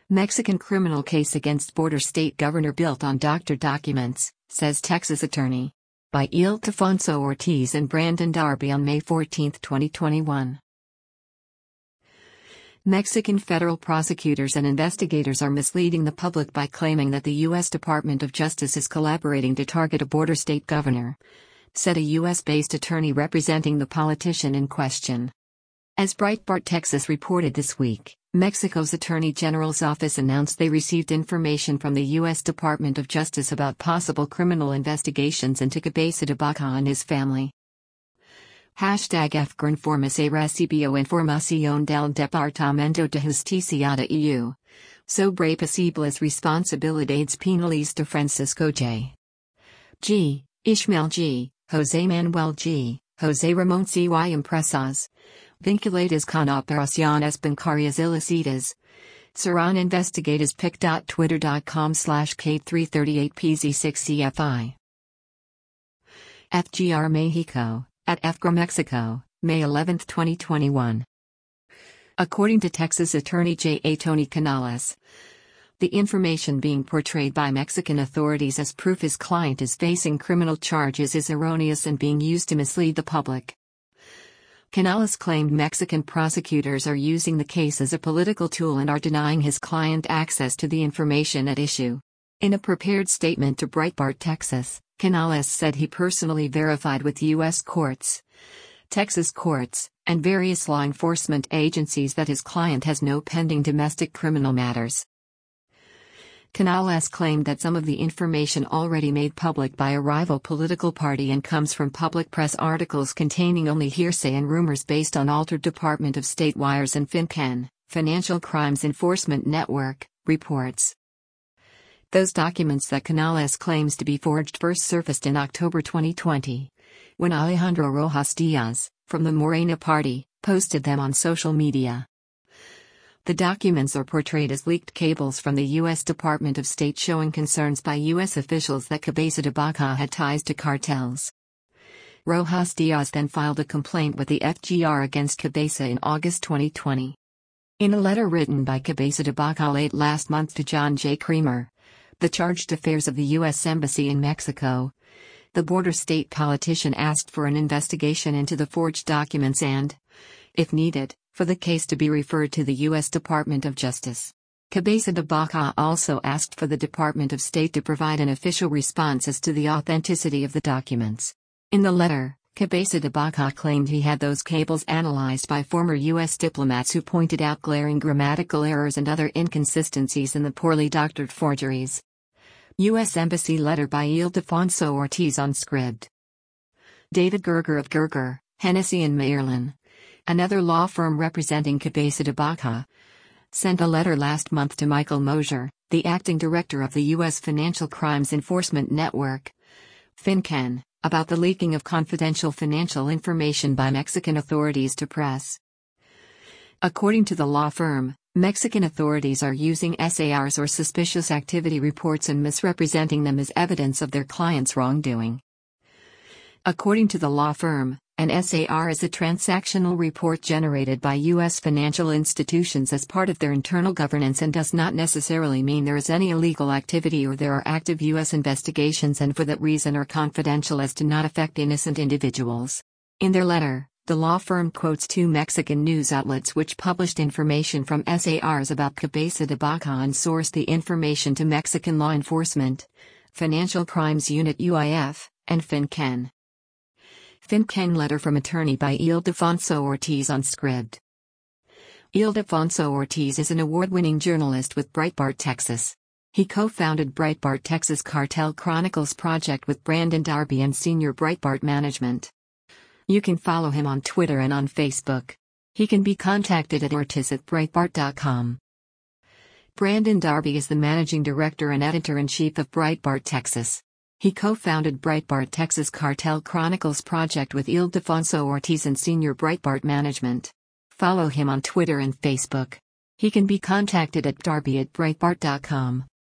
Mexican criminal case against border state governor built on doctored documents, says Texas attorney. By Ildefonso Ortiz and Brandon Darby on May 14, 2021. Mexican federal prosecutors and investigators are misleading the public by claiming that the U.S. Department of Justice is collaborating to target a border state governor, said a U.S.-based attorney representing the politician in question. As Breitbart Texas reported this week, Mexico's Attorney General's office announced they received information from the U.S. Department of Justice about possible criminal investigations into Cabeza de Vaca and his family. #FGRINFORMAS e recibió información del Departamento de Justicia de EU. Sobre posibles responsabilidades penales de Francisco J. G., Ishmael G., José Manuel G., José Ramón C. y Empresas vinculadas con operaciones bancarias ilícitas. Serán investigadas pic.twitter.com/K338PZ6CFI. FGR Mexico, at FGR Mexico, May 11, 2021. According to Texas Attorney J. A. Tony Canales, the information being portrayed by Mexican authorities as proof his client is facing criminal charges is erroneous and being used to mislead the public. Canales claimed Mexican prosecutors are using the case as a political tool and are denying his client access to the information at issue. In a prepared statement to Breitbart Texas, Canales said he personally verified with U.S. courts, Texas courts, and various law enforcement agencies that his client has no pending domestic criminal matters. Canales claimed that some of the information already made public by a rival political party and comes from public press articles containing only hearsay and rumors based on altered Department of State wires and FinCEN, Financial Crimes Enforcement Network, reports. Those documents that Canales claims to be forged first surfaced in October 2020, when Alejandro Rojas Diaz, from the Morena Party, posted them on social media. The documents are portrayed as leaked cables from the U.S. Department of State showing concerns by U.S. officials that Cabeza de Vaca had ties to cartels. Rojas Diaz then filed a complaint with the FGR against Cabeza in August 2020. In a letter written by Cabeza de Vaca late last month to John J. Creamer, the chargé d'affaires of the U.S. Embassy in Mexico, the border state politician asked for an investigation into the forged documents and, if needed, for the case to be referred to the U.S. Department of Justice. Cabeza de Vaca also asked for the Department of State to provide an official response as to the authenticity of the documents. In the letter, Cabeza de Vaca claimed he had those cables analyzed by former U.S. diplomats who pointed out glaring grammatical errors and other inconsistencies in the poorly doctored forgeries. U.S. Embassy letter by Ildefonso Ortiz on Scribd. David Gerger of Gerger, Hennessy and Mayerlin, another law firm representing Cabeza de Vaca, sent a letter last month to Michael Mosier, the acting director of the U.S. Financial Crimes Enforcement Network, FinCEN, about the leaking of confidential financial information by Mexican authorities to press. According to the law firm, Mexican authorities are using SARs or suspicious activity reports and misrepresenting them as evidence of their clients' wrongdoing. According to the law firm, an SAR is a transactional report generated by U.S. financial institutions as part of their internal governance and does not necessarily mean there is any illegal activity or there are active U.S. investigations and for that reason are confidential as to not affect innocent individuals. In their letter, the law firm quotes two Mexican news outlets which published information from SARs about Cabeza de Vaca and sourced the information to Mexican law enforcement, Financial Crimes Unit UIF, and FinCEN. FinCEN letter from attorney by Ildefonso Ortiz on Scribd. Ildefonso Ortiz is an award-winning journalist with Breitbart Texas. He co-founded Breitbart Texas Cartel Chronicles project with Brandon Darby and senior Breitbart management. You can follow him on Twitter and on Facebook. He can be contacted at ortiz@breitbart.com. Brandon Darby is the managing director and editor-in-chief of Breitbart Texas. He co-founded Breitbart Texas Cartel Chronicles project with Ildefonso Ortiz and senior Breitbart management. Follow him on Twitter and Facebook. He can be contacted at darby@breitbart.com.